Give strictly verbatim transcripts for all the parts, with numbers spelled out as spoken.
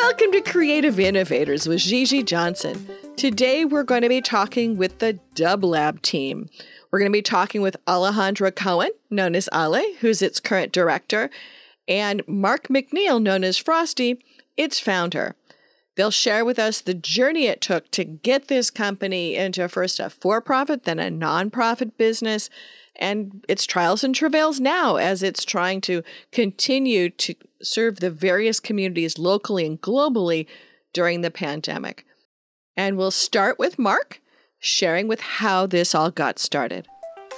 Welcome to Creative Innovators with Gigi Johnson. Today we're going to be talking with the Dub Lab team. We're going to be talking with Alejandra Cohen, known as Ale, who's its current director, and Mark McNeil, known as Frosty, its founder. They'll share with us the journey it took to get this company into first a for-profit, then a non-profit business, and its trials and travails now as it's trying to continue to serve the various communities locally and globally during the pandemic. And we'll start with Mark, sharing with how this all got started.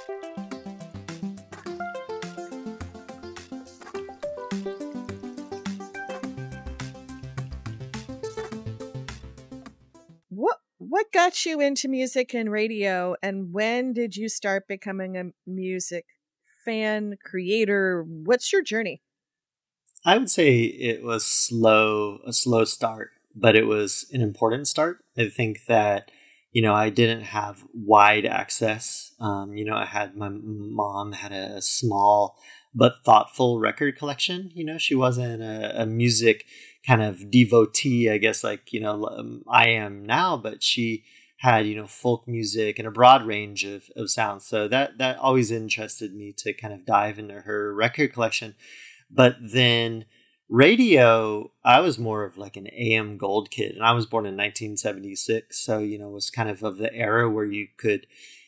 What what got you into music and radio, and when did you start becoming a music fan, creator? What's your journey? I would say it was slow, a slow start, but it was an important start. I think that, you know, I didn't have wide access. Um, you know, I had, my mom had a small but thoughtful record collection. You know, she wasn't a, a music kind of devotee, I guess, like, you know, um, I am now, but she had, you know, folk music and a broad range of, of sounds. So that, that always interested me to kind of dive into her record collection. But then radio, I was more of like an A M Gold kid, and I was born in nineteen seventy-six. So, you know, it was kind of of the era where you could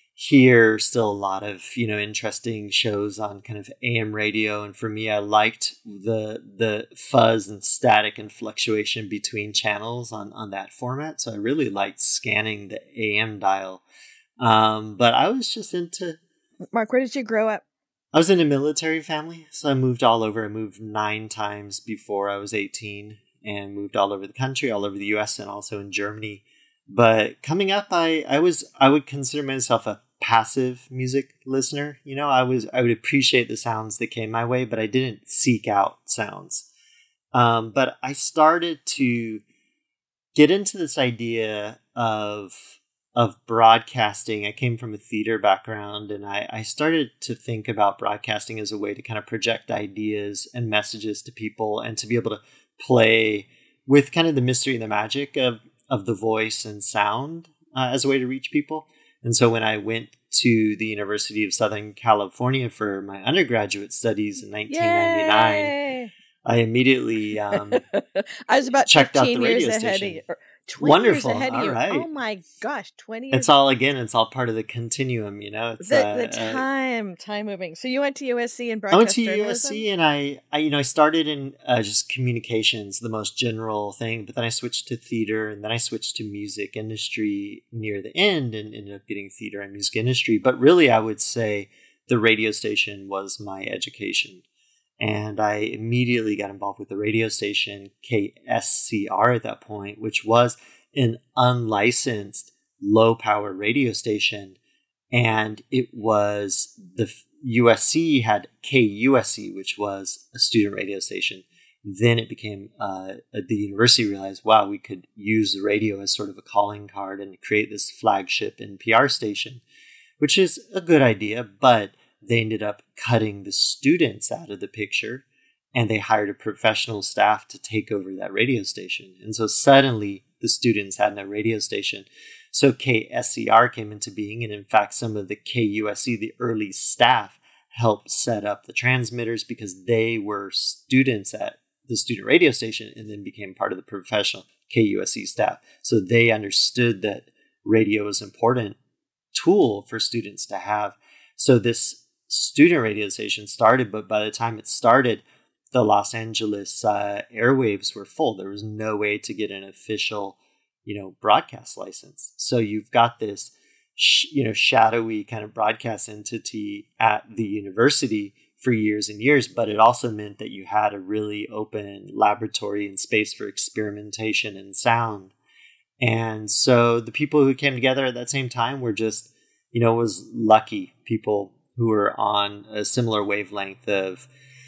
hear still a lot of, you know, interesting shows on kind of A M radio. And for me, I liked the the fuzz and static and fluctuation between channels on, on that format. So I really liked scanning the A M dial. Um, but I was just into... Mark, where did you grow up? I was in a military family, so I moved all over. I moved nine times before I was eighteen and moved all over the country, all over the U S and also in Germany. But coming up, I, I was I would consider myself a passive music listener. You know, I was I would appreciate the sounds that came my way, but I didn't seek out sounds. Um, but I started to get into this idea of of broadcasting. I came from a theater background, and I, I started to think about broadcasting as a way to kind of project ideas and messages to people, and to be able to play with kind of the mystery and the magic of, of the voice and sound uh, as a way to reach people. And so when I went to the University of Southern California for my undergraduate studies in nineteen ninety-nine, Yay! I immediately um, I was about checked out the years radio ahead station. Of you. twenty Wonderful. Years ahead all of you. right. Oh my gosh, twenty years. It's all, again, it's all part of the continuum, you know. It's the, uh, the time, uh, time moving. So you went to U S C and broadcast I went to journalism? U S C, and I, I, you know, I started in uh, just communications, the most general thing, but then I switched to theater, and then I switched to music industry near the end, and ended up getting theater and music industry. But really, I would say the radio station was my education. And I immediately got involved with the radio station, K S C R at that point, which was an unlicensed low-power radio station. And it was, the U S C had K U S C, which was a student radio station. Then it became, uh, the university realized, wow, we could use the radio as sort of a calling card and create this flagship N P R station, which is a good idea, but they ended up cutting the students out of the picture, and they hired a professional staff to take over that radio station. And so suddenly the students had no radio station. So K S C R came into being. And in fact, some of the K U S C, the early staff, helped set up the transmitters because they were students at the student radio station and then became part of the professional K U S C staff. So they understood that radio was an important tool for students to have. So this student radio station started, but by the time it started, the Los Angeles uh, airwaves were full. There was no way to get an official, you know, broadcast license. So you've got this, sh- you know, shadowy kind of broadcast entity at the university for years and years, but it also meant that you had a really open laboratory and space for experimentation and sound. And so the people who came together at that same time were just, you know, was lucky people who were on a similar wavelength of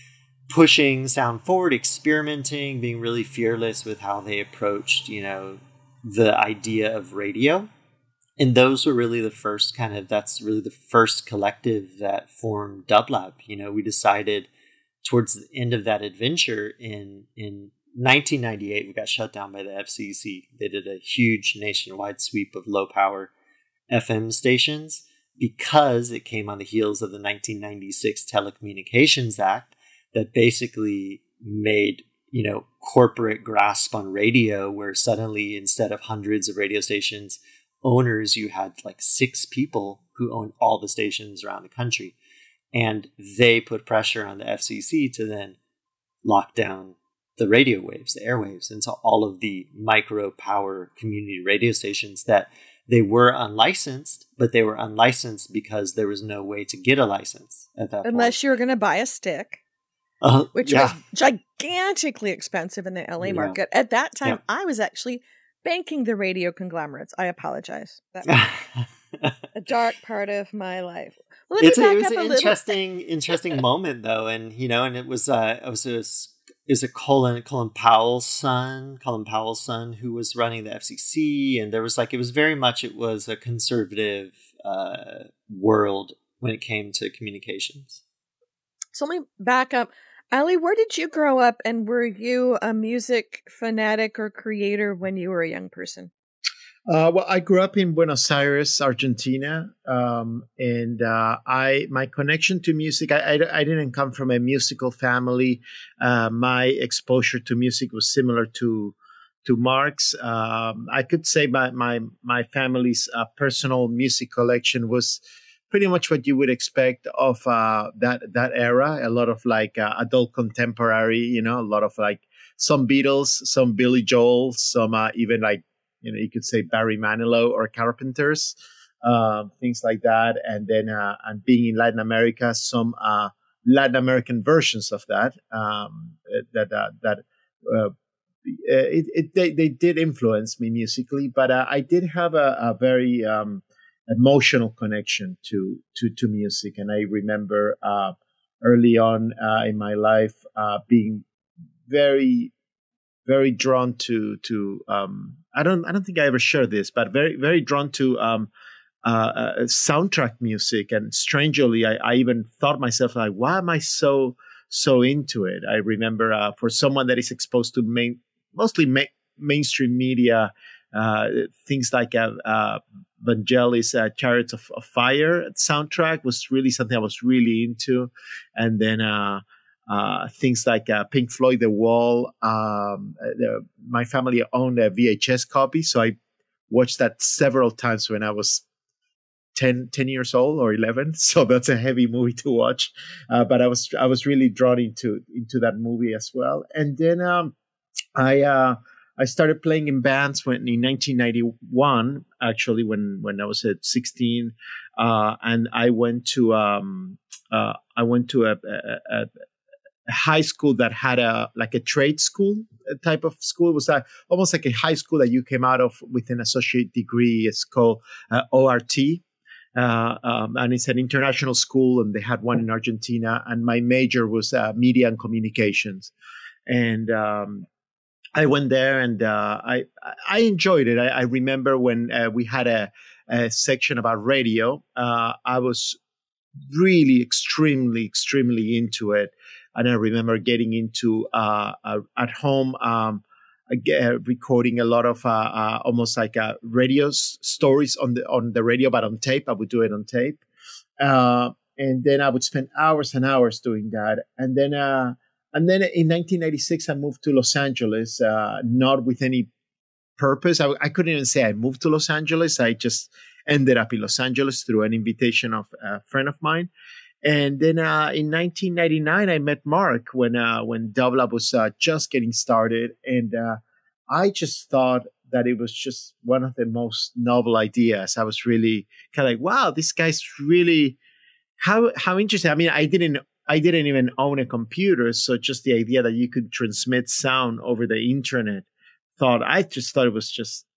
pushing sound forward, experimenting, being really fearless with how they approached, you know, the idea of radio. And those were really the first kind of, that's really the first collective that formed Dub Lab. You know, we decided towards the end of that adventure in, in nineteen ninety-eight, we got shut down by the F C C. They did a huge nationwide sweep of low power F M stations because it came on the heels of the nineteen ninety-six Telecommunications Act that basically made, you know, corporate grasp on radio, where suddenly instead of hundreds of radio stations owners, you had like six people who owned all the stations around the country. And they put pressure on the F C C to then lock down the radio waves, the airwaves. And so all of the micro power community radio stations that they were unlicensed, but they were unlicensed because there was no way to get a license at that Unless point. Unless you were going to buy a stick, uh, which yeah. was gigantically expensive in the L A Yeah. market. At that time, Yeah. I was actually banking the radio conglomerates. I apologize. That was a dark part of my life. Well, let it's me a, back it was up an a little. interesting, interesting moment though, and you know, and it was uh, it was it was, is it Colin Colin Powell's son, Colin Powell's son, who was running the F C C, and there was like it was very much it was a conservative uh, world when it came to communications. So let me back up. Ali, where did you grow up, and were you a music fanatic or creator when you were a young person? Uh, well, I grew up in Buenos Aires, Argentina, um, and uh, I my connection to music. I, I, I didn't come from a musical family. Uh, my exposure to music was similar to to Mark's. Um, I could say my my my family's uh, personal music collection was pretty much what you would expect of uh, that that era. A lot of like uh, adult contemporary, you know, a lot of like some Beatles, some Billy Joel, some uh, even like. You know, you could say Barry Manilow or Carpenters, um, things like that. And then, uh, and being in Latin America, some uh, Latin American versions of that. Um, that uh, that uh, it, it they, they did influence me musically, but uh, I did have a, a very um, emotional connection to to to music, and I remember uh, early on uh, in my life uh, being very. Very drawn to to um, I don't I don't think I ever shared this, but very very drawn to um, uh, uh, soundtrack music. And strangely, I, I even thought myself like, why am I so so into it? I remember uh, for someone that is exposed to main mostly ma- mainstream media, uh, things like uh, uh, Vangelis' uh, "Chariots of, of Fire" soundtrack was really something I was really into, and then. Uh, Uh, things like uh, Pink Floyd, The Wall. Um, uh, my family owned a V H S copy, so I watched that several times when I was ten, ten years old or eleven. So that's a heavy movie to watch. Uh, but I was I was really drawn into into that movie as well. And then um, I uh, I started playing in bands when in nineteen ninety-one, actually when when I was at sixteen, uh, and I went to um, uh, I went to a, a, a a high school that had a like a trade school type of school. It was a, almost like a high school that you came out of with an associate degree. It's called uh, O R T, uh, um, and it's an international school, and they had one in Argentina. And my major was uh, media and communications, and um, I went there, and uh, I I enjoyed it. I, I remember when uh, we had a, a section about radio. Uh, I was really extremely extremely into it. And I remember getting into uh, uh, at home, um, uh, recording a lot of uh, uh, almost like uh, radio s- stories on the on the radio, but on tape. I would do it on tape, uh, and then I would spend hours and hours doing that. And then, uh, and then in nineteen ninety-six, I moved to Los Angeles, uh, not with any purpose. I, I couldn't even say I moved to Los Angeles. I just ended up in Los Angeles through an invitation of a friend of mine. And then uh, in nineteen ninety-nine, I met Mark when uh, when Dub Lab was uh, just getting started, and uh, I just thought that it was just one of the most novel ideas. I was really kind of like, wow, this guy's really how how interesting. I mean, I didn't I didn't even own a computer, so just the idea that you could transmit sound over the internet, thought I just thought it was just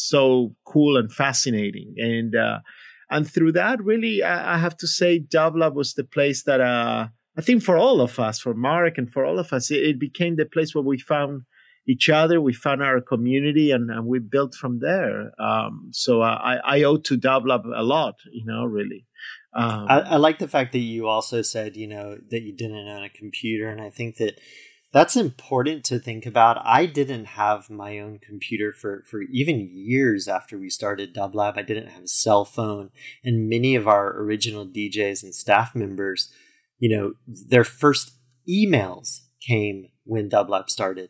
so cool and fascinating, and. Uh, And through that, really, I have to say, Dub Lab was the place that uh, I think for all of us, for Mark and for all of us, it, it became the place where we found each other, we found our community, and, and we built from there. Um, so uh, I, I owe to Dub Lab a lot, you know, really. Um, I, I like the fact that you also said, you know, that you didn't own a computer. And I think that That's important to think about. I didn't have my own computer for, for even years after we started Dublab. I didn't have a cell phone. And many of our original D Js and staff members, you know, their first emails came when Dublab started.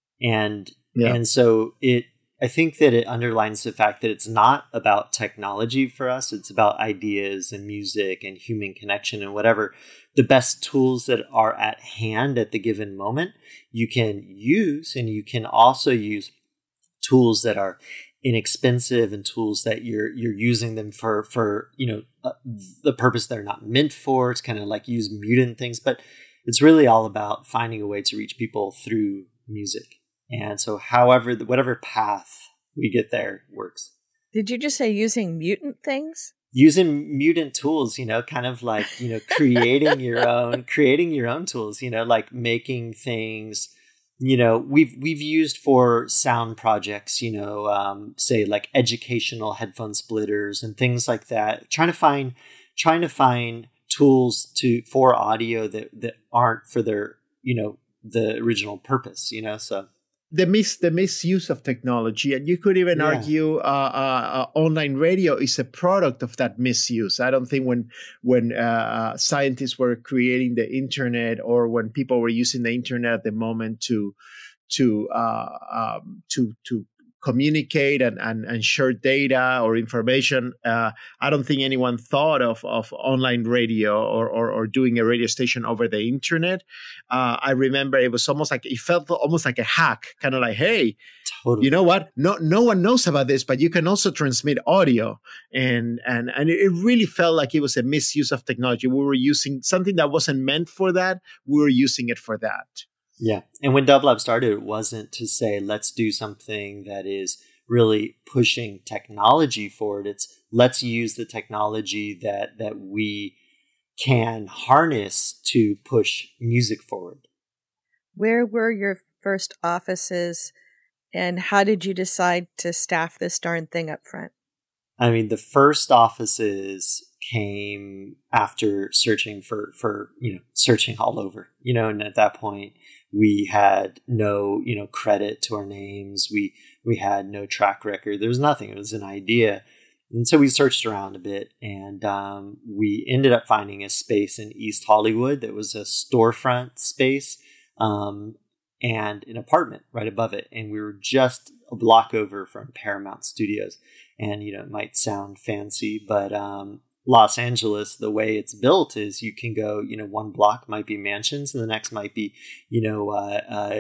And yeah. and so it I think that it underlines the fact that it's not about technology for us. It's about ideas and music and human connection and whatever. The best tools that are at hand at the given moment, you can use, and you can also use tools that are inexpensive and tools that you're you're using them for, for you know, uh, the purpose they're not meant for. It's kind of like use mutant things, but it's really all about finding a way to reach people through music. And so however, whatever path we get there works. Did you just say using mutant things? Using mutant tools, you know, kind of like, you know, creating your own, creating your own tools, you know, like making things, you know, we've, we've used for sound projects, you know, um, say like educational headphone splitters and things like that, trying to find, trying to find tools to, for audio that, that aren't for their, you know, the original purpose, you know, so. The mis the misuse of technology, and you could even yeah. argue uh, uh, uh, online radio is a product of that misuse. I don't think when when uh, scientists were creating the internet, or when people were using the internet at the moment to to uh, um, to to communicate and, and, and share data or information, uh, I don't think anyone thought of, of online radio or, or, or doing a radio station over the internet. Uh, I remember it was almost like, it felt almost like a hack, kind of like, hey, totally. You know what? No, no one knows about this, but you can also transmit audio. And, and, and it really felt like it was a misuse of technology. We were using something that wasn't meant for that. We were using it for that. Yeah. And when Dublab started, it wasn't to say, let's do something that is really pushing technology forward. It's let's use the technology that, that we can harness to push music forward. Where were your first offices, and how did you decide to staff this darn thing up front? I mean, the first offices came after searching for, for, you know, searching all over, you know, and at that point we had no, you know, credit to our names. We, we had no track record. There was nothing. It was an idea. And so we searched around a bit, and um, we ended up finding a space in East Hollywood that was a storefront space um, and an apartment right above it. And we were just a block over from Paramount Studios. And, you know, it might sound fancy, but um, Los Angeles, the way it's built is you can go, you know, one block might be mansions and the next might be, you know, uh, uh,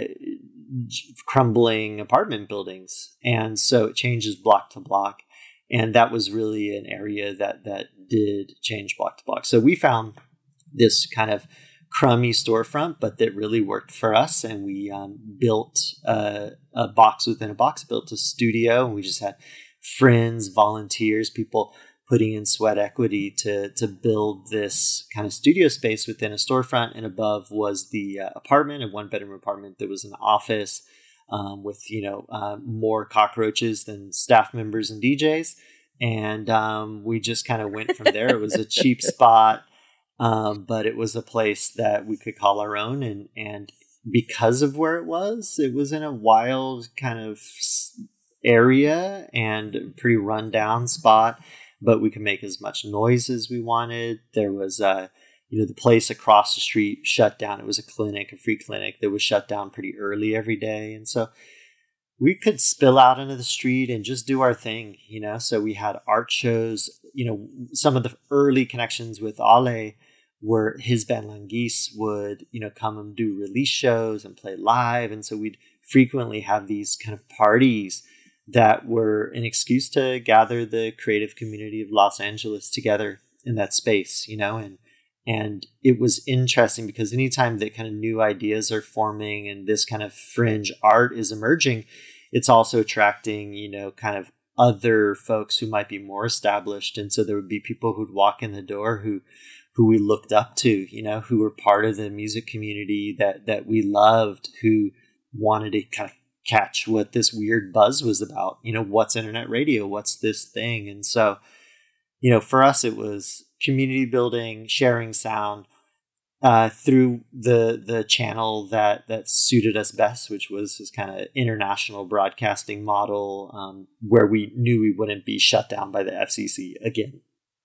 crumbling apartment buildings. And so it changes block to block. And that was really an area that, that did change block to block. So we found this kind of crummy storefront, but that really worked for us. And we um, built uh, a box within a box, built a studio, and we just had friends, volunteers, people putting in sweat equity to to build this kind of studio space within a storefront. And above was the uh, apartment, a one bedroom apartment that was an office um, with, you know, uh, more cockroaches than staff members and D Js. And um, we just kind of went from there. It was a cheap spot, um, but it was a place that we could call our own. And, and because of where it was, it was in a wild kind of area and a pretty rundown spot, but we could make as much noise as we wanted. There was, uh, you know, the place across the street shut down. It was a clinic, a free clinic that was shut down pretty early every day. And so we could spill out into the street and just do our thing, you know. So we had art shows. You know, some of the early connections with Ale were his band Languisse would, you know, come and do release shows and play live. And so we'd frequently have these kind of parties that were an excuse to gather the creative community of Los Angeles together in that space, you know, and and it was interesting because anytime that kind of new ideas are forming and this kind of fringe art is emerging, it's also attracting, you know, kind of other folks who might be more established. And so there would be people who'd walk in the door who who we looked up to, you know, who were part of the music community that that we loved, who wanted to kind of catch what this weird buzz was about. You know, what's internet radio? What's this thing? And so, you know, for us, it was community building, sharing sound, uh, through the the channel that that suited us best, which was this kind of international broadcasting model, um, where we knew we wouldn't be shut down by the F C C again.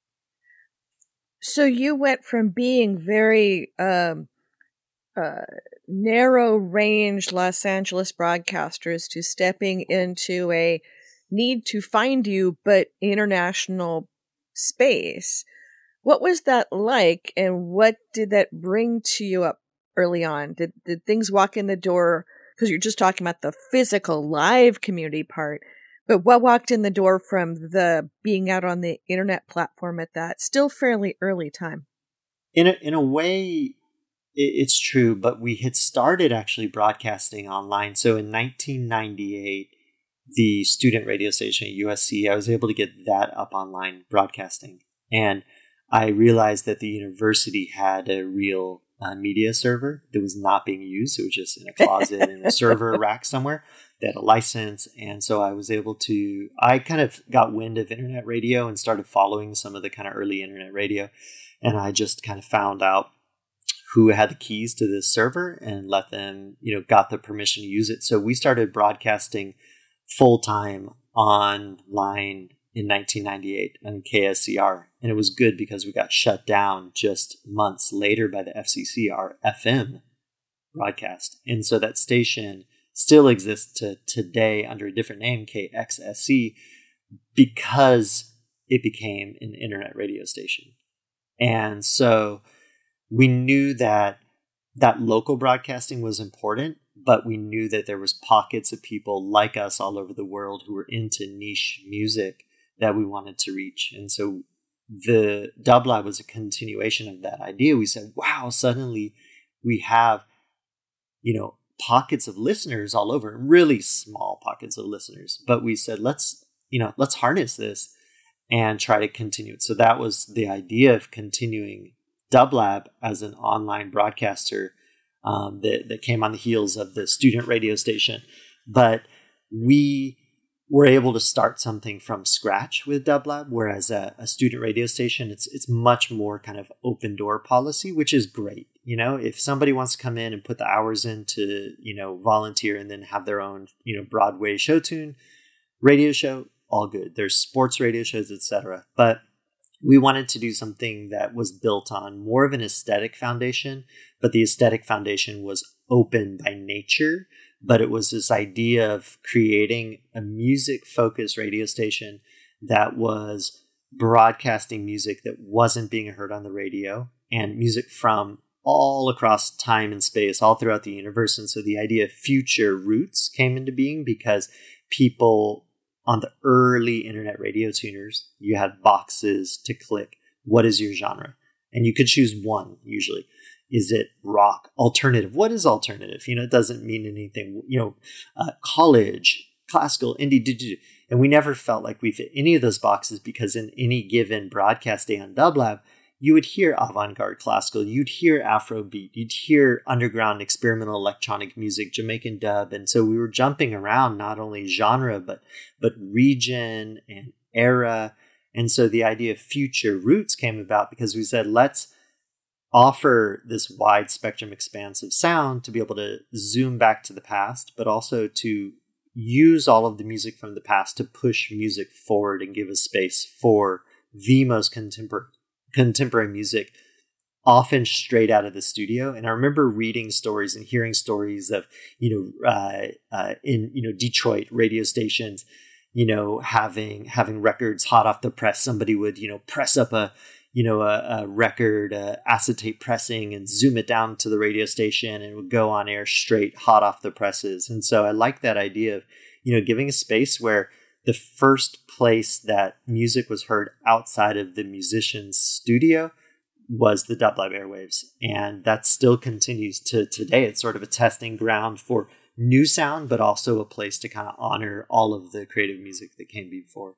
So you went from being very um, uh, narrow range Los Angeles broadcasters to stepping into a need to find you, but international space. What was that like, and what did that bring to you up early on? Did did things walk in the door? Because you're just talking about the physical live community part, but what walked in the door from the being out on the internet platform at that still fairly early time? In a, in a way, it's true, but we had started actually broadcasting online. So in nineteen ninety-eight, the student radio station at U S C, I was able to get that up online broadcasting. And I realized that the university had a real uh, media server that was not being used. It was just in a closet in a server rack somewhere. They had a license. And so I was able to, I kind of got wind of internet radio and started following some of the kind of early internet radio. And I just kind of found out who had the keys to this server and let them, you know, got the permission to use it. So we started broadcasting full time online in nineteen ninety-eight on K S C R. And it was good because we got shut down just months later by the F C C, our F M broadcast. And so that station still exists to today under a different name, K X S C, because it became an internet radio station. And so we knew that that local broadcasting was important, but we knew that there was pockets of people like us all over the world who were into niche music that we wanted to reach. And so the Dub Lab was a continuation of that idea. We said, wow, suddenly we have, you know, pockets of listeners all over, really small pockets of listeners. But we said, let's, you know, let's harness this and try to continue it. So that was the idea of continuing Dub Lab as an online broadcaster um, that, that came on the heels of the student radio station. But we were able to start something from scratch with Dub Lab, whereas a, a student radio station, it's it's much more kind of open door policy, which is great. You know, if somebody wants to come in and put the hours in to, you know, volunteer and then have their own, you know, Broadway show tune radio show, all good. There's sports radio shows, et cetera. But we wanted to do something that was built on more of an aesthetic foundation, but the aesthetic foundation was open by nature. But it was this idea of creating a music-focused radio station that was broadcasting music that wasn't being heard on the radio, and music from all across time and space, all throughout the universe. And so the idea of future roots came into being because people on the early internet radio tuners, you had boxes to click. What is your genre? And you could choose one usually. Is it rock, alternative? What is alternative? You know, it doesn't mean anything, you know, uh, college, classical, indie, digital. And we never felt like we fit any of those boxes because in any given broadcast day on Dub Lab, you would hear avant-garde classical, you'd hear Afrobeat, you'd hear underground experimental electronic music, Jamaican dub. And so we were jumping around not only genre, but but region and era. And so the idea of future roots came about because we said, let's offer this wide spectrum expanse of sound to be able to zoom back to the past, but also to use all of the music from the past to push music forward and give a space for the most contemporary contemporary music, often straight out of the studio. And I remember reading stories and hearing stories of, you know, uh, uh, in, you know, Detroit radio stations, you know, having, having records hot off the press. Somebody would, you know, press up a, you know, a, a record, uh, acetate pressing and zoom it down to the radio station and it would go on air straight hot off the presses. And so I like that idea of, you know, giving a space where the first place that music was heard outside of the musician's studio was the Dub Lab airwaves. And that still continues to today. It's sort of a testing ground for new sound, but also a place to kind of honor all of the creative music that came before.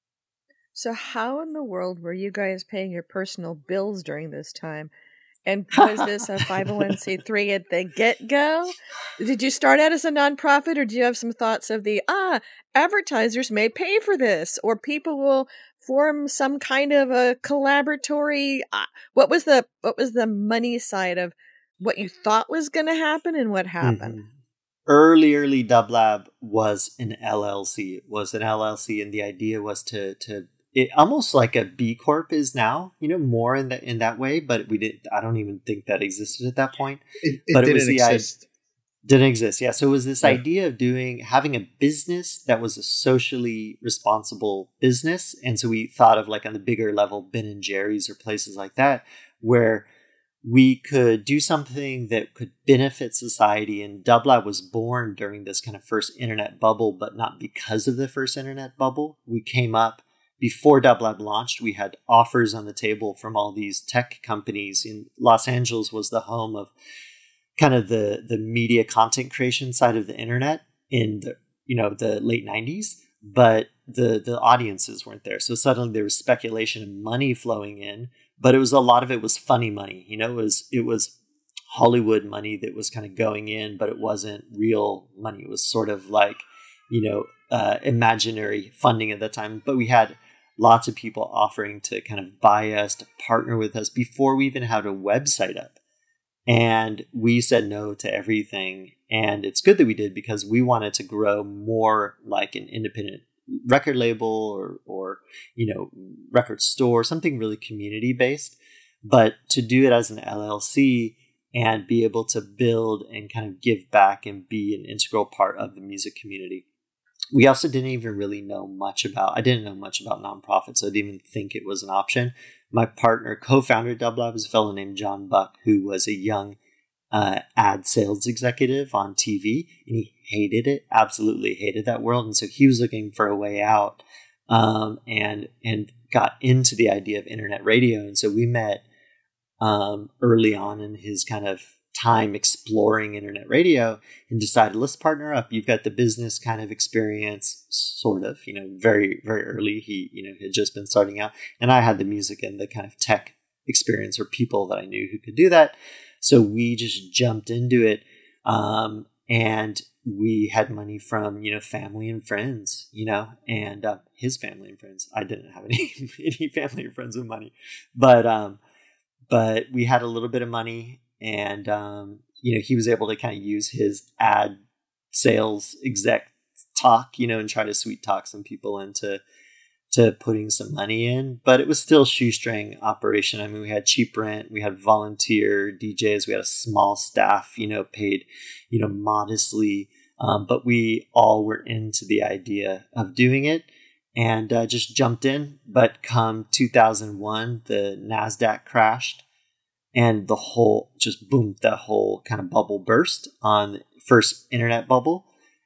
So how in the world were you guys paying your personal bills during this time? And was this a five oh one c three at the get-go? Did you start out as a nonprofit, or do you have some thoughts of the, ah, advertisers may pay for this, or people will form some kind of a collaboratory? Uh, what was the what was the money side of what you thought was going to happen and what happened? Mm-hmm. Early, early Dublab was an L L C. It was an L L C, and the idea was to to it almost like a B Corp is now, you know, more in that in that way. But we did. I don't even think that existed at that point. It, it but didn't it was the exist. Didn't exist. Yeah. So it was this Yeah. idea of doing, having a business that was a socially responsible business. And so we thought of, like, on the bigger level, Ben and Jerry's or places like that, where we could do something that could benefit society. And Dublab was born during this kind of first internet bubble, but not because of the first internet bubble. We came up before Dublab launched. We had offers on the table from all these tech companies. In Los Angeles was the home of kind of the the media content creation side of the internet in the, you know, the late nineties, but the the audiences weren't there. So suddenly there was speculation and money flowing in, but it was a lot of it was funny money. You know, it was it was Hollywood money that was kind of going in, but it wasn't real money. It was sort of like, you know, uh, imaginary funding at the time. But we had lots of people offering to kind of buy us, to partner with us before we even had a website up. And we said no to everything. And it's good that we did, because we wanted to grow more like an independent record label or, or, you know, record store, something really community based. But to do it as an L L C and be able to build and kind of give back and be an integral part of the music community. We also didn't even really know much about, I didn't know much about nonprofits, so I didn't even think it was an option. My partner, co-founder of Dublab, is a fellow named John Buck, who was a young uh, ad sales executive on T V, and he hated it, absolutely hated that world. And so he was looking for a way out, um, and and got into the idea of internet radio. And so we met um, early on in his kind of time exploring internet radio, and decided, let's partner up. You've got the business kind of experience, sort of, you know, very, very early. He, you know, had just been starting out, and I had the music and the kind of tech experience, or people that I knew who could do that. So we just jumped into it. Um, and we had money from, you know, family and friends, you know, and uh, his family and friends. I didn't have any, any family or friends with money, but, um, but we had a little bit of money. And, um, you know, he was able to kind of use his ad sales exec talk, you know, and try to sweet talk some people into to putting some money in. But it was still shoestring operation. I mean, we had cheap rent, we had volunteer D Js, we had a small staff, you know, paid, you know, modestly. Um, but we all were into the idea of doing it, and uh, just jumped in. But come two thousand one, the NASDAQ crashed. And the whole, just boom, that whole kind of bubble burst on the first internet bubble.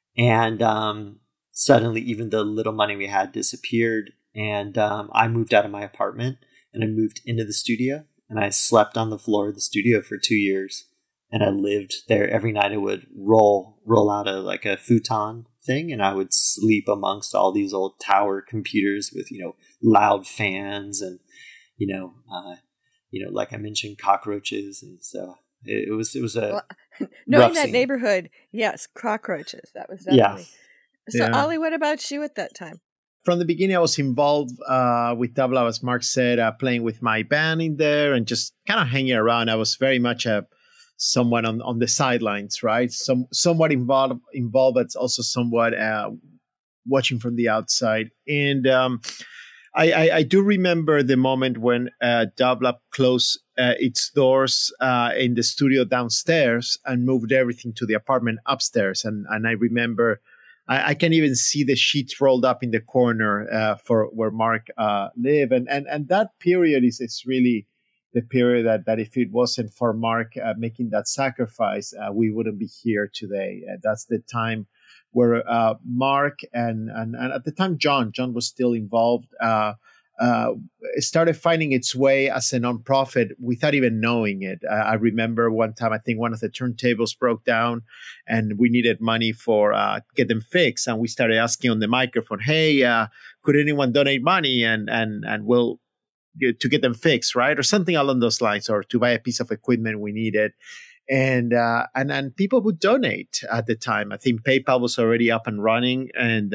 And um, suddenly even the little money we had disappeared. And um, I moved out of my apartment and I moved into the studio. And I slept on the floor of the studio for two years. And I lived there every night. I would roll, roll out of like a futon thing. And I would sleep amongst all these old tower computers with, you know, loud fans and, you know, uh, you know, like I mentioned, cockroaches, and so it, it was it was a well, knowing that scene. neighborhood, yes, cockroaches. That was definitely. Yeah. So, Yeah. Ollie, what about you at that time? From the beginning, I was involved uh, with Dublab, as Mark said, uh, playing with my band in there and just kind of hanging around. I was very much a someone on, on the sidelines, right? Some somewhat involved, involved, but also somewhat uh, watching from the outside. And um, I, I, I do remember the moment when uh, Dublab closed uh, its doors uh, in the studio downstairs and moved everything to the apartment upstairs. And and I remember, I, I can even see the sheets rolled up in the corner uh, for where Mark uh, lived. And, and and that period is, is really the period that, that if it wasn't for Mark uh, making that sacrifice, uh, we wouldn't be here today. Uh, that's the time where uh, Mark and, and and at the time John John was still involved. Uh, uh, it started finding its way as a nonprofit without even knowing it. Uh, I remember one time I think one of the turntables broke down, and we needed money for uh, get them fixed. And we started asking on the microphone, "Hey, uh, could anyone donate money and and and we'll to get them fixed, right?" Or something along those lines, or to buy a piece of equipment we needed. And uh, and and people would donate at the time. I think PayPal was already up and running, and uh,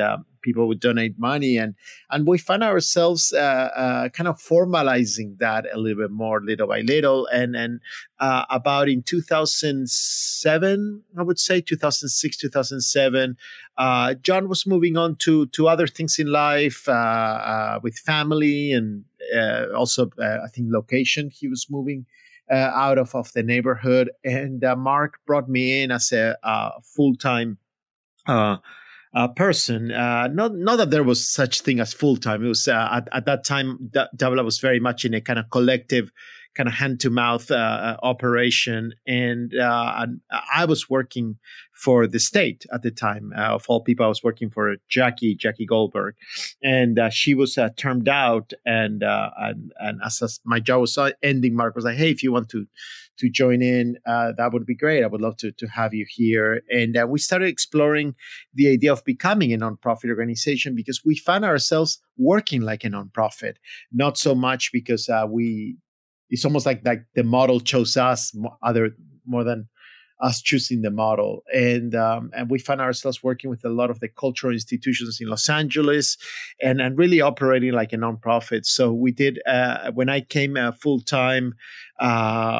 people would donate money, and and we found ourselves uh, uh, kind of formalizing that a little bit more, little by little. And and uh, about in two thousand seven, I would say two thousand six, two thousand seven, uh, John was moving on to to other things in life, uh, uh, with family, and uh, also uh, I think location. He was moving uh, out of, of the neighborhood, and uh, Mark brought me in as a uh, full time uh, uh, person. Uh, not not that there was such thing as full time. It was uh, at, at that time, D- Double Up was very much in a kind of collective, kind of hand to mouth uh, operation, and, uh, and I was working for the state at the time. Uh, of all people, I was working for Jackie Jackie Goldberg, and uh, she was uh, termed out. And uh, and, and as, as my job was ending, Mark was like, "Hey, if you want to to join in, uh, that would be great. I would love to to have you here." And uh, we started exploring the idea of becoming a nonprofit organization, because we found ourselves working like a nonprofit, not so much because uh, we. It's almost like like the model chose us, other more than us choosing the model. And um, and we found ourselves working with a lot of the cultural institutions in Los Angeles, and, and really operating like a nonprofit. So we did, uh, when I came uh, full time, uh,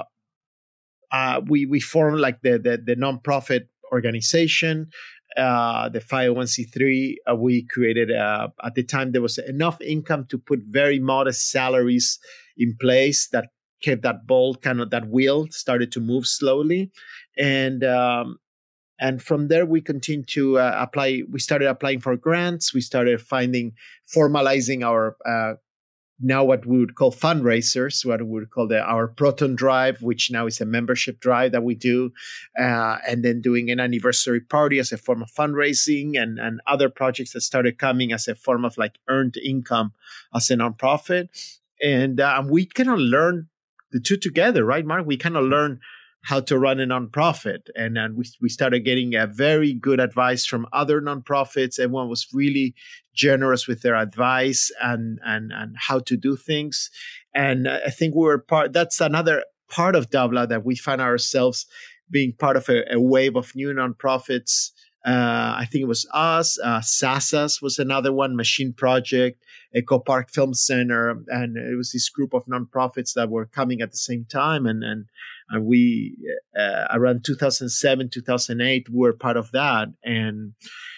uh, we we formed like the the, the nonprofit organization. Uh, the five oh one c three, uh, we created, uh, at the time, there was enough income to put very modest salaries in place that kept that ball, kind of that wheel started to move slowly. And um, and from there, we continued to uh, apply. We started applying for grants. We started finding, formalizing our uh, now what we would call fundraisers, what we would call the, our Proton Drive, which now is a membership drive that we do, uh, and then doing an anniversary party as a form of fundraising, and, and other projects that started coming as a form of like earned income as a nonprofit. And uh, we kind of learned the two together, right, Mark? We kind of learned how to run a nonprofit. And then we, we started getting a very good advice from other nonprofits. Everyone was really generous with their advice and, and, and how to do things. And I think we were part, that's another part of Dabla, that we found ourselves being part of a, a wave of new nonprofits. Uh, I think it was us, uh, SASAS was another one, Machine Project, Echo Park Film Center, and it was this group of nonprofits that were coming at the same time. And and, and we, uh, around two thousand seven, two thousand eight, we were part of that. And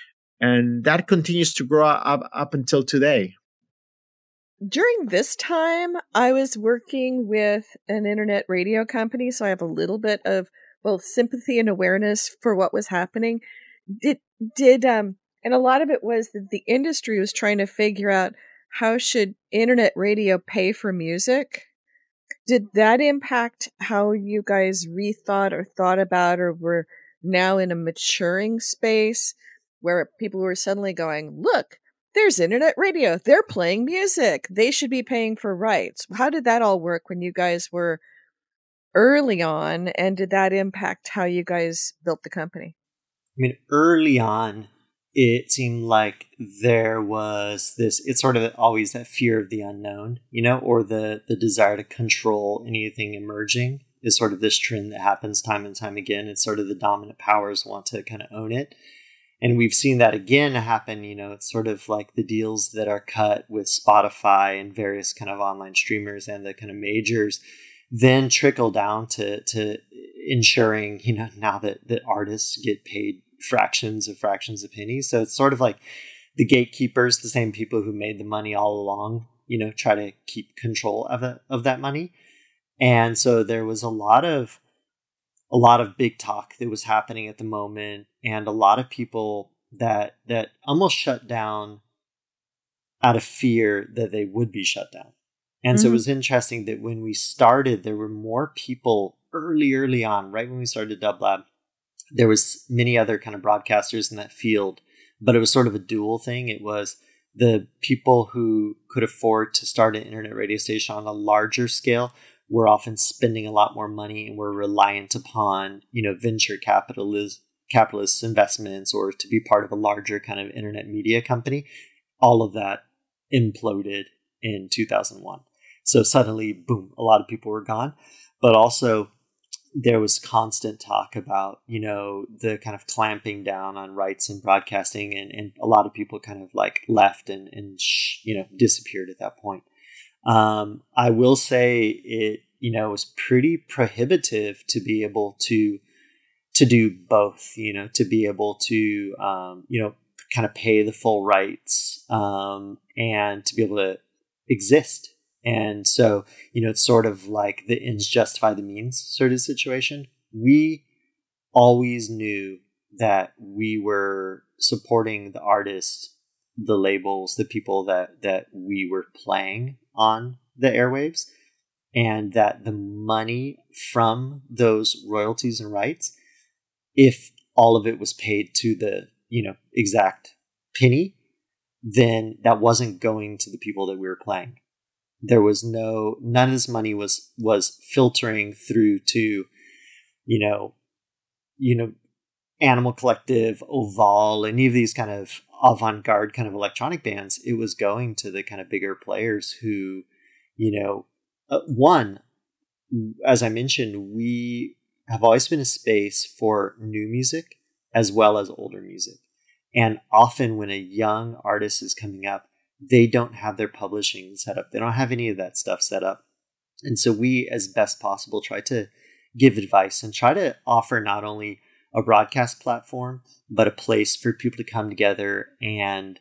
and that continues to grow up, up until today. During this time, I was working with an internet radio company, so I have a little bit of both sympathy and awareness for what was happening. Did did um and a lot of it was that the industry was trying to figure out how should internet radio pay for music. Did that impact how you guys rethought or thought about, or were now in a maturing space where people were suddenly going, look, there's internet radio, they're playing music, they should be paying for rights? How did that all work when you guys were early on, and did that impact how you guys built the company? I mean, early on, it seemed like there was this, it's sort of always that fear of the unknown, you know, or the, the desire to control anything emerging is sort of this trend that happens time and time again. It's sort of the dominant powers want to kind of own it. And we've seen that again happen, you know, it's sort of like the deals that are cut with Spotify and various kind of online streamers and the kind of majors then trickle down to, to ensuring, you know, now that, that artists get paid fractions of fractions of pennies. So it's sort of like the gatekeepers, the same people who made the money all along, you know, try to keep control of it, of that money. And so there was a lot of a lot of big talk that was happening at the moment, and a lot of people that that almost shut down out of fear that they would be shut down. And mm-hmm. so it was interesting that when we started, there were more people early, early on, right when we started Dub Lab. There was many other kind of broadcasters in that field, but it was sort of a dual thing. It was the people who could afford to start an internet radio station on a larger scale were often spending a lot more money and were reliant upon, you know, venture capitalist, capitalist investments or to be part of a larger kind of internet media company. All of that imploded in two thousand one. So suddenly, boom, a lot of people were gone. But also, there was constant talk about, you know, the kind of clamping down on rights in broadcasting, and, and a lot of people kind of like left and, and sh- you know, disappeared at that point. Um, I will say it, you know, was pretty prohibitive to be able to to do both, you know, to be able to, um, you know, kind of pay the full rights um, and to be able to exist. And so, you know, it's sort of like the ends justify the means sort of situation. We always knew that we were supporting the artists, the labels, the people that, that we were playing on the airwaves, and that the money from those royalties and rights, if all of it was paid to the, you know, exact penny, then that wasn't going to the people that we were playing. There was no, none of this money was, was filtering through to, you know, you know, Animal Collective, Oval, any of these kind of avant-garde kind of electronic bands. It was going to the kind of bigger players who, you know, uh, one, as I mentioned, we have always been a space for new music as well as older music. And often when a young artist is coming up, they don't have their publishing set up. They don't have any of that stuff set up. And so we, as best possible, try to give advice and try to offer not only a broadcast platform, but a place for people to come together and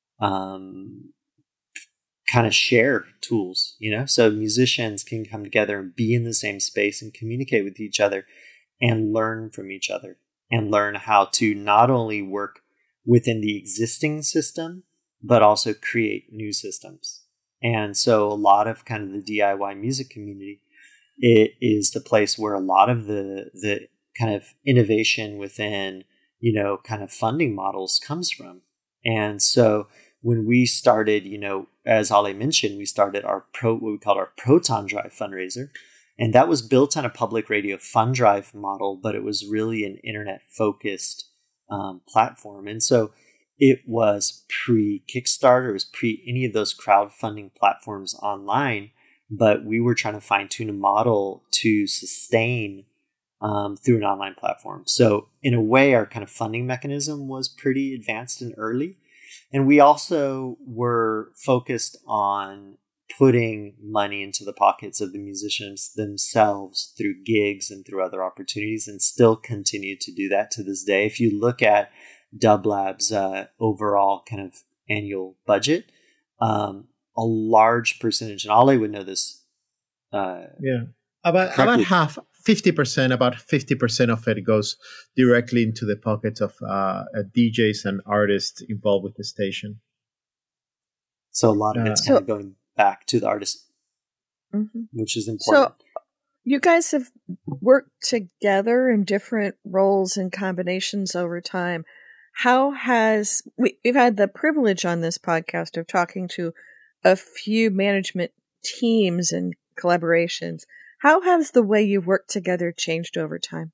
um, kind of share tools, you know? So musicians can come together and be in the same space and communicate with each other and learn from each other and learn how to not only work within the existing system, but also create new systems. And so a lot of kind of the D I Y music community, it is the place where a lot of the the kind of innovation within, you know, kind of funding models comes from. And so when we started, you know, as Ale mentioned, we started our pro, what we called our Proton Drive fundraiser. And that was built on a public radio fund drive model, but it was really an internet focused um, platform. And so it was pre-Kickstarter, it was pre any of those crowdfunding platforms online, but we were trying to fine-tune a model to sustain um, through an online platform. So in a way, our kind of funding mechanism was pretty advanced and early. And we also were focused on putting money into the pockets of the musicians themselves through gigs and through other opportunities, and still continue to do that to this day. If you look at Dublab's uh, overall kind of annual budget, um, a large percentage, and Ale would know this. Uh, yeah, about about half, fifty percent, about fifty percent of it goes directly into the pockets of uh, uh, D Js and artists involved with the station. So a lot of it's Uh, kind So- of going back to the artist, Mhm. which is important. So you guys have worked together in different roles and combinations over time. How has we, we've had the privilege on this podcast of talking to a few management teams and collaborations. How has the way you work together changed over time?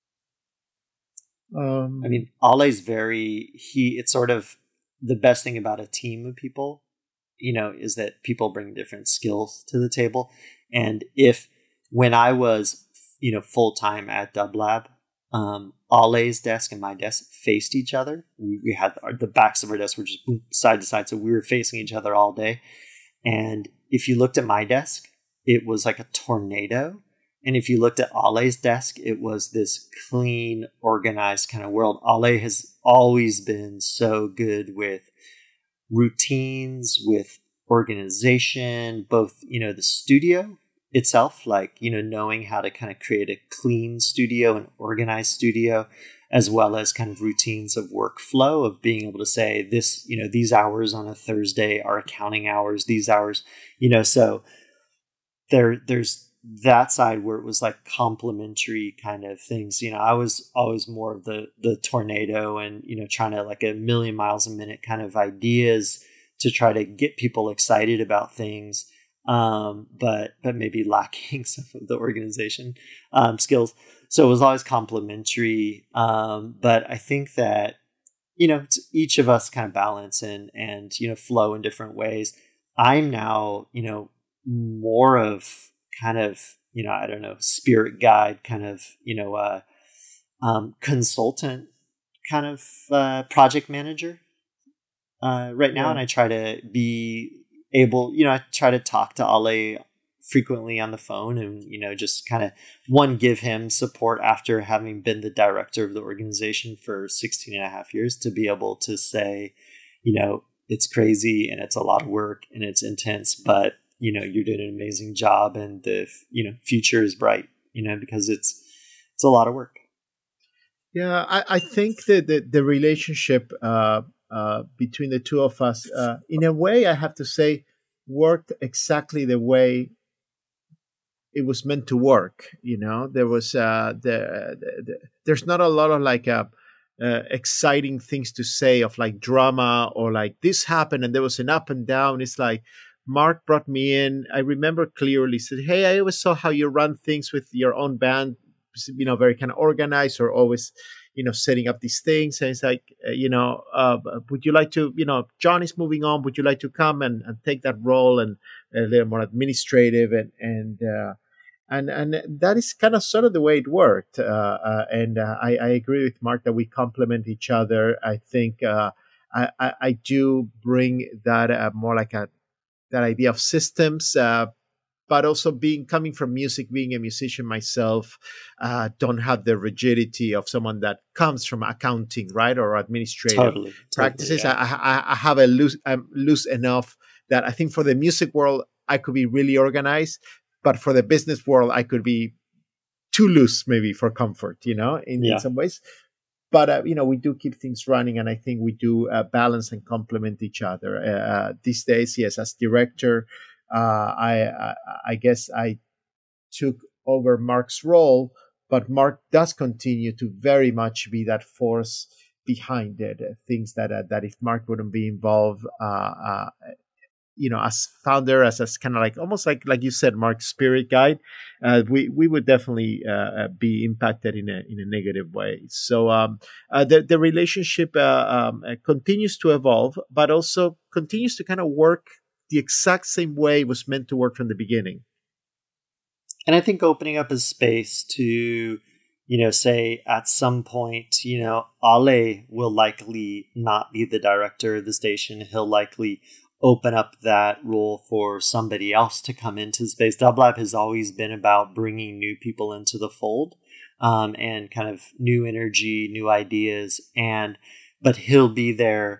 um, I mean, Ale's very, he, it's sort of the best thing about a team of people, you know, is that people bring different skills to the table. And if, when I was, you know, full-time at Dublab, um, Ale's desk and my desk faced each other. We, we had our, the backs of our desks were just boom, side to side. So we were facing each other all day. And if you looked at my desk, it was like a tornado. And if you looked at Ale's desk, it was this clean, organized kind of world. Ale has always been so good with routines, with organization, both, you know, the studio itself, like, you know, knowing how to kind of create a clean studio, an organized studio, as well as kind of routines of workflow of being able to say this, you know, these hours on a Thursday are accounting hours, these hours, you know, so there, there's that side where it was like complementary kind of things. You know, I was always more of the, the tornado and, you know, trying to like a million miles a minute kind of ideas to try to get people excited about things. Um, but, but maybe lacking some of the organization, um, skills. So it was always complimentary. Um, but I think that, you know, it's each of us kind of balance and, and, you know, flow in different ways. I'm now, you know, more of kind of you know, I don't know, spirit guide kind of, you know, uh, um, consultant kind of uh, project manager uh, right now. Yeah. And I try to be able, you know, I try to talk to Ale frequently on the phone and, you know, just kind of one, give him support after having been the director of the organization for sixteen and a half years to be able to say, you know, it's crazy and it's a lot of work and it's intense, but, you know, you're doing an amazing job and the, you know, future is bright, you know, because it's, it's a lot of work. Yeah. I, I think that the, the relationship uh, uh, between the two of us, uh, in a way, I have to say, worked exactly the way it was meant to work. You know, there was uh, the, the, the there's not a lot of like uh, uh, exciting things to say of like drama or like this happened and there was an up and down. It's like Mark brought me in. I remember clearly said, "Hey, I always saw how you run things with your own band. You know, very kind of organized or always, you know, setting up these things." And it's like, uh, you know, uh, would you like to, you know, John is moving on. Would you like to come and, and take that role and a little more administrative and and. Uh, And and that is kind of sort of the way it worked. Uh, uh, and uh, I, I agree with Mark that we complement each other. I think uh, I, I, I do bring that uh, more like a that idea of systems, uh, but also being coming from music, being a musician myself, uh, don't have the rigidity of someone that comes from accounting, right, or administrative totally, practices. Totally, yeah. I, I I have a loose I'm loose enough that I think for the music world I could be really organized. But for the business world, I could be too loose, maybe for comfort, you know, in, yeah. in some ways. But, uh, you know, we do keep things running. And I think we do uh, balance and complement each other. Uh, these days, yes, as director, uh, I, I I guess I took over Mark's role. But Mark does continue to very much be that force behind it. Uh, things that uh, that if Mark wouldn't be involved, uh, uh you know, as founder, as, as kind of like, almost like, like you said, Mark's spirit guide, uh, we, we would definitely uh, be impacted in a, in a negative way. So um, uh, the, the relationship uh, um, uh, continues to evolve, but also continues to kind of work the exact same way it was meant to work from the beginning. And I think opening up a space to, you know, say at some point, you know, Ale will likely not be the director of the station. He'll likely open up that role for somebody else to come into the space. Dublab has always been about bringing new people into the fold, um, and kind of new energy, new ideas. And, but he'll be there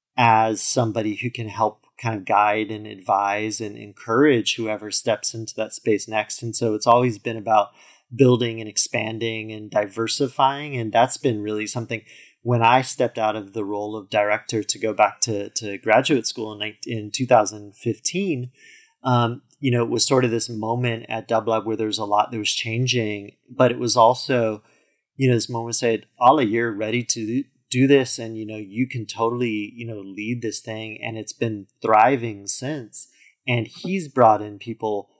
as somebody who can help kind of guide and advise and encourage whoever steps into that space next. And so it's always been about building and expanding and diversifying. And that's been really something. When I stepped out of the role of director to go back to, to graduate school in, in two thousand fifteen, um, you know, it was sort of this moment at Dublab where there was a lot that was changing, but it was also, you know, this moment said, Ale, you're ready to do this and, you know, you can totally, you know, lead this thing. And it's been thriving since. And he's brought in people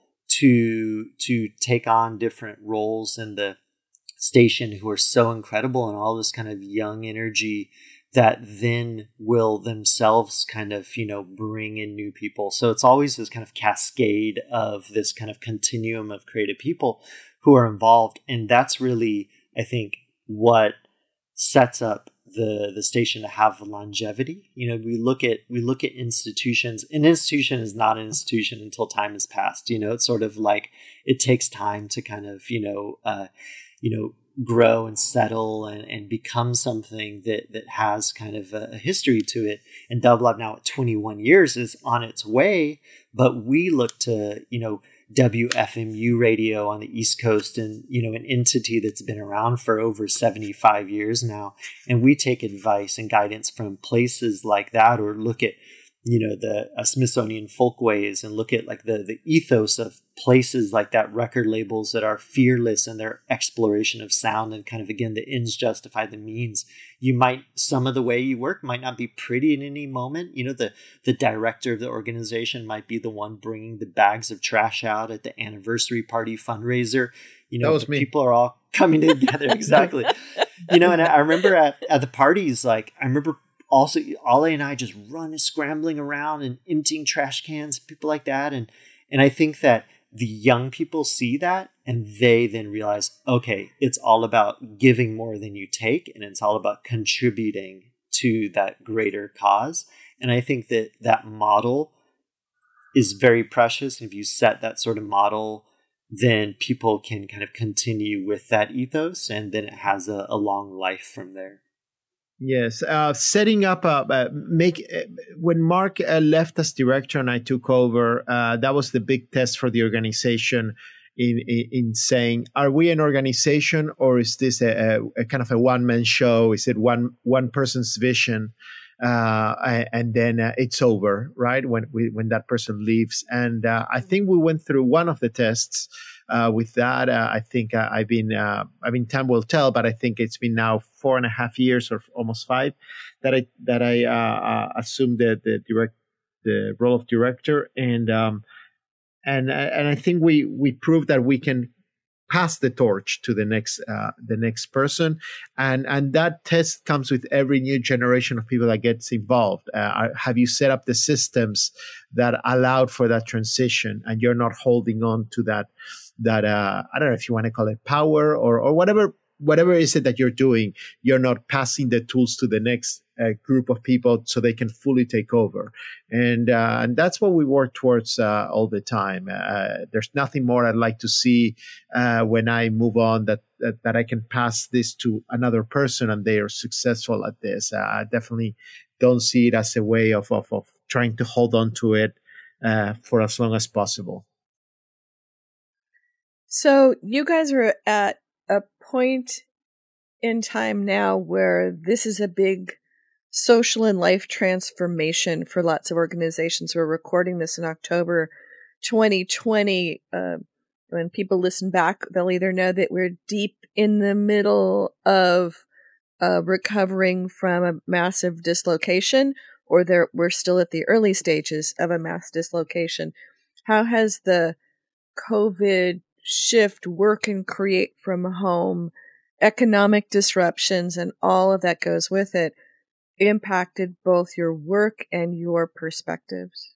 to, to take on different roles in the station who are so incredible and all this kind of young energy that then will themselves kind of, you know, bring in new people. So it's always this kind of cascade of this kind of continuum of creative people who are involved. And that's really, I think, what sets up the the station to have longevity. You know, we look at we look at institutions. An institution is not an institution until time has passed. You know, it's sort of like it takes time to kind of, you know, uh, you know, grow and settle and, and become something that that has kind of a, a history to it. And Dublab now at twenty-one years is on its way, but we look to, you know, W F M U radio on the East Coast and, you know, an entity that's been around for over seventy-five years now. And we take advice and guidance from places like that, or look at, you know, the uh, Smithsonian Folkways and look at like the, the ethos of places like that, record labels that are fearless in their exploration of sound and kind of, again, the ends justify the means. You might, some of the way you work might not be pretty in any moment. You know, the, the director of the organization might be the one bringing the bags of trash out at the anniversary party fundraiser. You know, that was me. People are all coming together. Exactly. You know, and I, I remember at, at the parties, like, I remember also, Ale and I just run scrambling around and emptying trash cans, people like that. And and I think that the young people see that and they then realize, okay, it's all about giving more than you take, and it's all about contributing to that greater cause. And I think that that model is very precious. If you set that sort of model, then people can kind of continue with that ethos, and then it has a, a long life from there. Yes, uh, setting up a uh, make uh, when Mark uh, left as director and I took over, uh, that was the big test for the organization. In, in in saying, are we an organization, or is this a, a, a kind of a one man show? Is it one one person's vision, uh, and then uh, it's over, right? When we, when that person leaves, and uh, I think we went through one of the tests. Uh, with that, uh, I think uh, I've been, uh, I mean, time will tell, but I think it's been now four and a half years or almost five that I that I uh, uh, assumed the the direct the role of director, and um, and and I think we we proved that we can pass the torch to the next uh, the next person, and and that test comes with every new generation of people that gets involved. Uh, are, have you set up the systems that allowed for that transition, and you're not holding on to that that uh, I don't know if you want to call it power or or whatever whatever is it that you're doing. You're not passing the tools to the next uh, group of people so they can fully take over, and uh, and that's what we work towards uh, all the time. Uh, there's nothing more I'd like to see uh, when I move on that, that that I can pass this to another person and they are successful at this. Uh, I definitely don't see it as a way of of, of trying to hold on to it uh, for as long as possible. So you guys are at a point in time now where this is a big social and life transformation for lots of organizations. We're recording this in October twenty twenty. Uh, when people listen back, they'll either know that we're deep in the middle of uh, recovering from a massive dislocation, or there, we're still at the early stages of a mass dislocation. How has the COVID shift, work and create from home, economic disruptions, and all of that goes with it impacted both your work and your perspectives?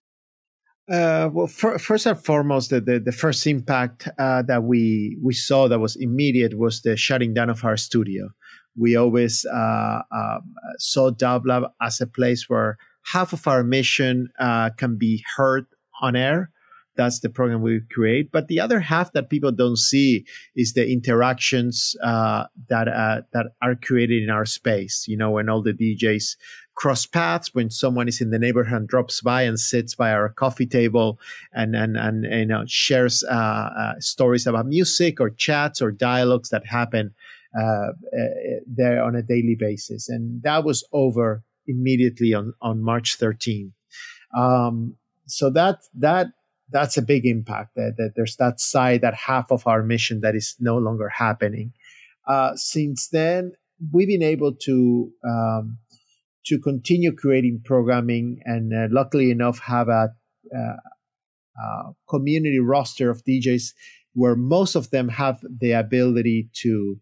Uh, well, for, first and foremost, the, the, the first impact uh, that we we saw that was immediate was the shutting down of our studio. We always uh, uh, saw Dublab as a place where half of our mission uh, can be heard on air. That's the program we create. But the other half that people don't see is the interactions uh, that uh, that are created in our space. You know, when all the D Js cross paths, when someone is in the neighborhood and drops by and sits by our coffee table and and and, and you know, shares uh, uh, stories about music or chats or dialogues that happen uh, uh, there on a daily basis. And that was over immediately on on March thirteenth. Um, so that that. That's a big impact. That, that there's that side, that half of our mission that is no longer happening. Uh, since then, we've been able to um, to continue creating programming, and uh, luckily enough, have a, uh, a community roster of D Js where most of them have the ability to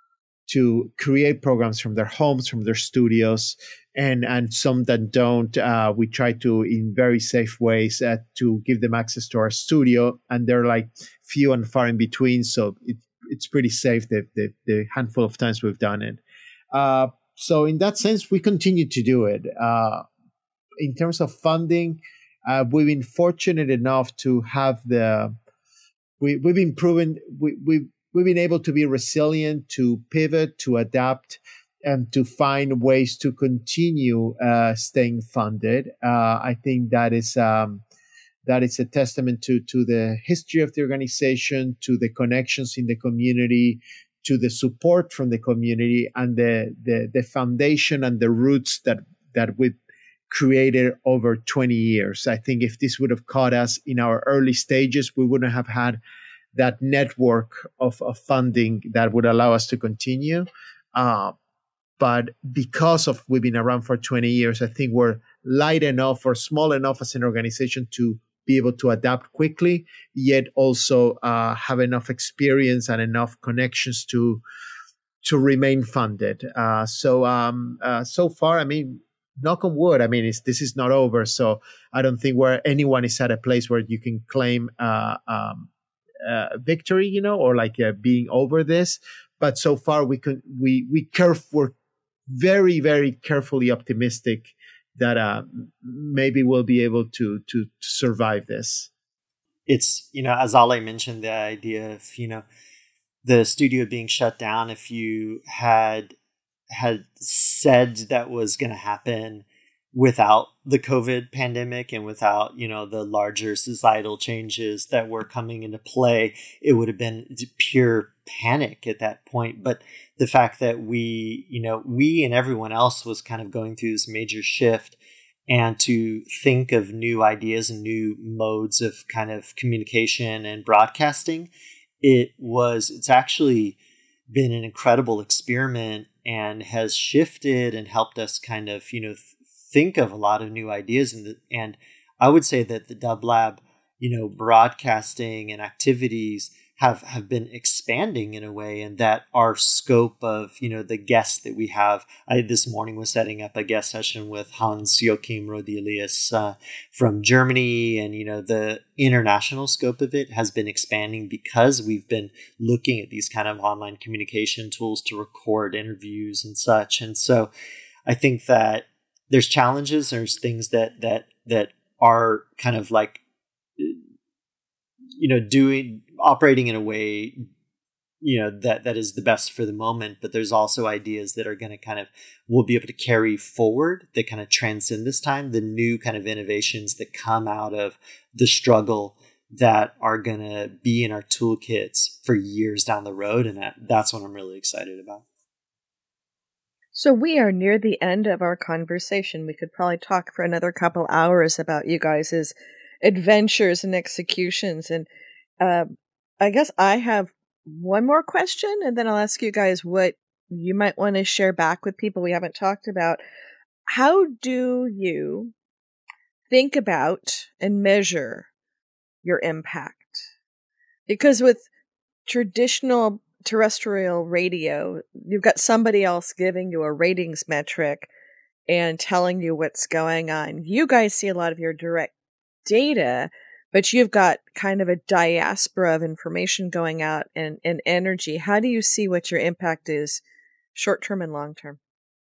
to create programs from their homes, from their studios, and and some that don't. Uh, we try to, in very safe ways, uh, to give them access to our studio, and they're like few and far in between. So it, it's pretty safe, the, the, the handful of times we've done it. Uh, so in that sense, we continue to do it. Uh, in terms of funding, uh, we've been fortunate enough to have the, we, we've been proven, we, we've, We've been able to be resilient, to pivot, to adapt, and to find ways to continue uh, staying funded. Uh, I think that is um, that is a testament to to the history of the organization, to the connections in the community, to the support from the community, and the the, the foundation and the roots that that we've created over twenty years. I think if this would have caught us in our early stages, we wouldn't have had that network of, of funding that would allow us to continue. Uh, but because of we've been around for twenty years, I think we're light enough or small enough as an organization to be able to adapt quickly, yet also uh, have enough experience and enough connections to to remain funded. Uh, so um, uh, so far, I mean, knock on wood, I mean, it's, this is not over. So I don't think where anyone is at a place where you can claim uh, um, uh, victory, you know, or like uh, being over this. But so far, we can we we caref- we're very very carefully optimistic that uh, maybe we'll be able to to, to survive this. It's, you know, as Ale mentioned, the idea of, you know, the studio being shut down. If you had had said that was going to happen without the COVID pandemic and without, you know, the larger societal changes that were coming into play, it would have been pure panic at that point. But the fact that we, you know, we and everyone else was kind of going through this major shift, and to think of new ideas and new modes of kind of communication and broadcasting, it was, it's actually been an incredible experiment and has shifted and helped us kind of, you know, th- think of a lot of new ideas. And, the, and I would say that the Dub Lab, you know, broadcasting and activities have, have been expanding in a way, and that our scope of, you know, the guests that we have. I this morning was setting up a guest session with Hans Joachim Rodelius uh, from Germany, and, you know, the international scope of it has been expanding because we've been looking at these kind of online communication tools to record interviews and such. And so I think that there's challenges, there's things that that that are kind of like, you know, doing operating in a way, you know, that that is the best for the moment. But there's also ideas that are going to kind of, will be able to carry forward, that kind of transcend this time, the new kind of innovations that come out of the struggle that are going to be in our toolkits for years down the road. And that that's what I'm really excited about. So we are near the end of our conversation. We could probably talk for another couple hours about you guys' adventures and executions. And uh, I guess I have one more question, and then I'll ask you guys what you might want to share back with people we haven't talked about. How do you think about and measure your impact? Because with traditional terrestrial radio, you've got somebody else giving you a ratings metric and telling you what's going on. You guys see a lot of your direct data, but you've got kind of a diaspora of information going out, and, and energy. How do you see what your impact is short term and long term?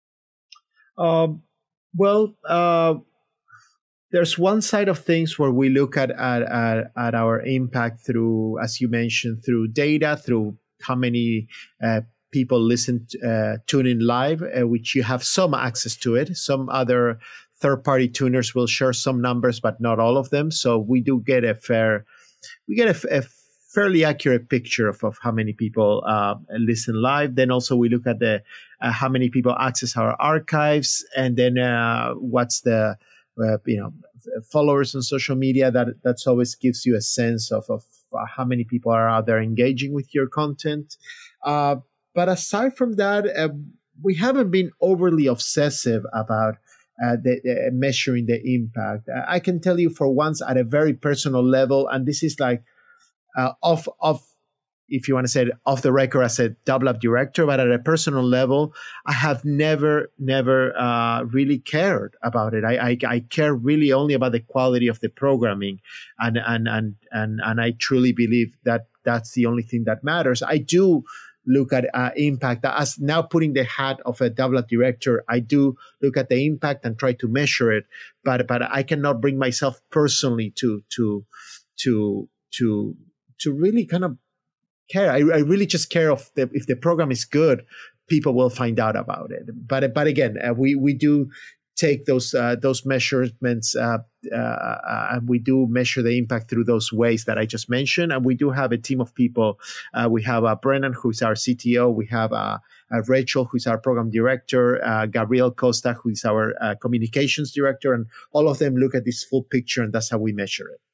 Um, well, uh, there's one side of things where we look at, at, at, at our impact through, as you mentioned, through data, through how many uh, people listen, to, uh, tune in live, uh, which you have some access to it. Some other third-party tuners will share some numbers, but not all of them. So we do get a fair, we get a, a fairly accurate picture of, of how many people uh, listen live. Then also we look at the uh, how many people access our archives, and then uh, what's the uh, you know followers on social media. That that's always gives you a sense of of how many people are out there engaging with your content. Uh, but aside from that, uh, we haven't been overly obsessive about uh, the, the measuring the impact. Uh, I can tell you for once at a very personal level, and this is like uh, off, off, if you want to say it off the record as a Dub Lab director, but at a personal level, I have never, never uh, really cared about it. I, I, I care really only about the quality of the programming, and and and and and I truly believe that that's the only thing that matters. I do look at uh, impact as now putting the hat of a Dub Lab director. I do look at the impact and try to measure it, but but I cannot bring myself personally to to to to to really kind of care. I, I really just care if the, if the program is good, people will find out about it. But but again, uh, we we do take those uh, those measurements, uh, uh, and we do measure the impact through those ways that I just mentioned. And we do have a team of people. Uh, we have uh, Brennan, who's our C T O. We have uh, uh, Rachel, who's our program director. Uh, Gabriel Costa, who is our uh, communications director, and all of them look at this full picture, and that's how we measure it.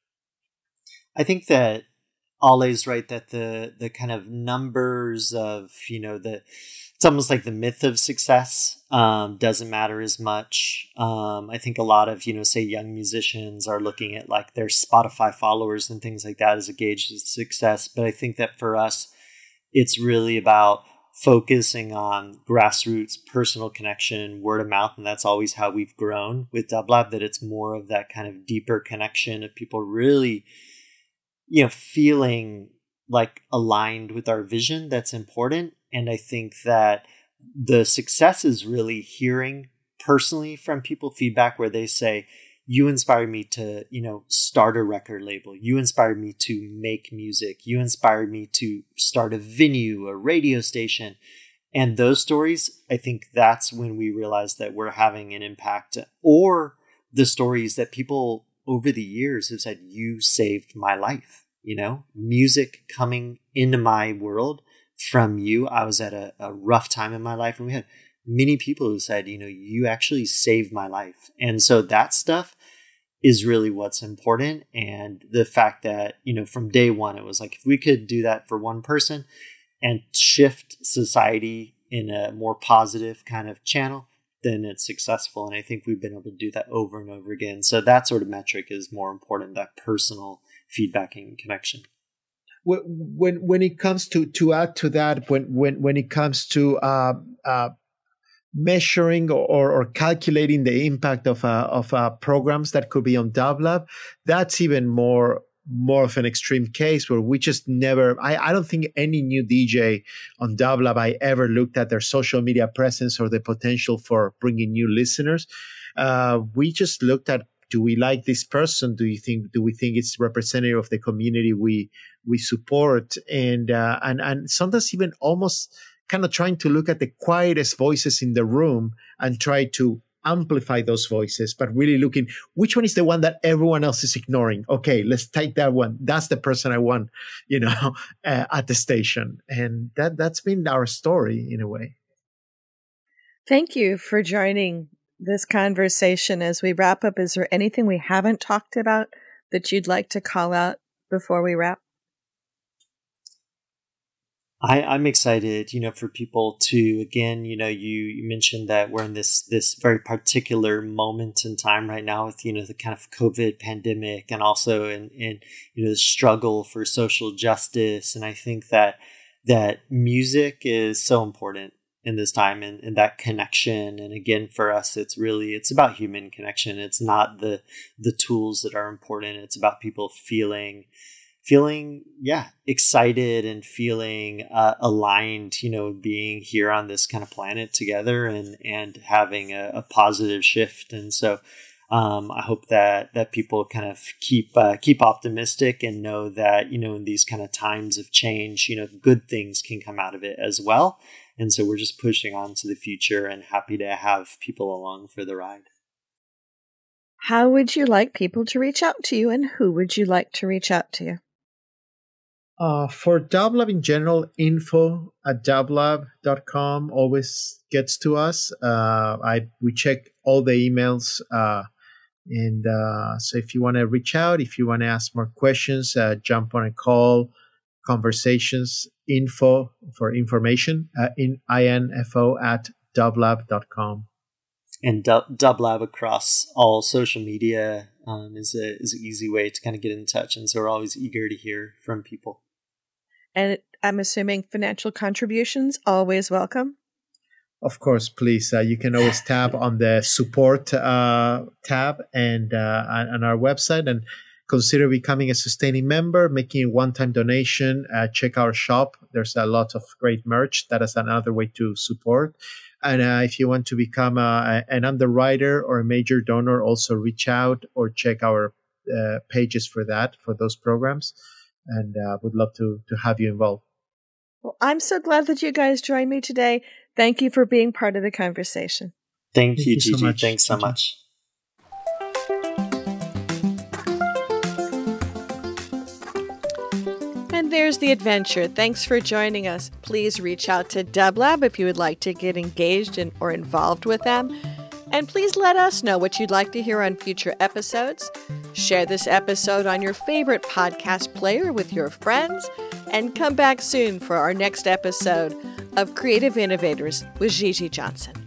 I think that Ale's right that the the kind of numbers of, you know, the it's almost like the myth of success um, doesn't matter as much. Um, I think a lot of, you know, say young musicians are looking at like their Spotify followers and things like that as a gauge of success. But I think that for us, it's really about focusing on grassroots, personal connection, word of mouth. And that's always how we've grown with Dub Lab, that it's more of that kind of deeper connection of people really, you know, feeling like aligned with our vision that's important. And I think that the success is really hearing personally from people feedback where they say, you inspired me to, you know, start a record label. You inspired me to make music. You inspired me to start a venue, a radio station. And those stories, I think that's when we realize that we're having an impact. Or the stories that people over the years have said, you saved my life. You know, music coming into my world from you. I was at a, a rough time in my life, and we had many people who said, you know, you actually saved my life. And so that stuff is really what's important. And the fact that, you know, from day one, it was like, if we could do that for one person and shift society in a more positive kind of channel, then it's successful. And I think we've been able to do that over and over again. So that sort of metric is more important, that personal feedbacking and connection. When when it comes to to add to that, when when when it comes to uh, uh, measuring or, or calculating the impact of uh, of uh, programs that could be on Dublab, that's even more more of an extreme case where we just never. I, I don't think any new D J on Dublab I ever looked at their social media presence or the potential for bringing new listeners. Uh, we just looked at, do we like this person? Do you think? Do we think it's representative of the community we we support? And uh, and and sometimes even almost kind of trying to look at the quietest voices in the room and try to amplify those voices, but really looking which one is the one that everyone else is ignoring. Okay, let's take that one. That's the person I want, you know, uh, at the station. And that that's been our story in a way. Thank you for joining this conversation. As we wrap up, is there anything we haven't talked about that you'd like to call out before we wrap? I, I'm excited, you know, for people to, again, you know, you, you mentioned that we're in this this very particular moment in time right now with, you know, the kind of COVID pandemic and also in, in you know, the struggle for social justice. And I think that that music is so important in this time, and, and that connection. And again, for us, it's really, it's about human connection. It's not the the tools that are important. It's about people feeling feeling, yeah, excited and feeling uh, aligned, you know, being here on this kind of planet together and, and having a, a positive shift. And so um, I hope that, that people kind of keep, uh, keep optimistic and know that, you know, in these kind of times of change, you know, good things can come out of it as well. And so we're just pushing on to the future and happy to have people along for the ride. How would you like people to reach out to you, and who would you like to reach out to you? Uh, for Dublab in general, info at dublab dot com always gets to us. Uh, I we check all the emails, uh, and uh, so if you want to reach out, if you want to ask more questions, uh, jump on a call, conversations, info for information, uh, in info at dublab dot com. And du- Dublab across all social media um, is a is an easy way to kind of get in touch, and so we're always eager to hear from people. And I'm assuming financial contributions always welcome. Of course, please. Uh, you can always tap on the support uh, tab and uh, on our website and consider becoming a sustaining member, making a one-time donation. Uh, check our shop. There's a lot of great merch. That is another way to support. And uh, if you want to become a, an underwriter or a major donor, also reach out or check our uh, pages for that, for those programs. And uh, would love to to have you involved. Well, I'm so glad that you guys joined me today. Thank you for being part of the conversation. Thank, Thank you, you so Gigi. much. Thanks so Thank you. much. And there's the adventure. Thanks for joining us. Please reach out to Dublab if you would like to get engaged in, or involved with them. And please let us know what you'd like to hear on future episodes. Share this episode on your favorite podcast player with your friends. And come back soon for our next episode of Creative Innovators with Gigi Johnson.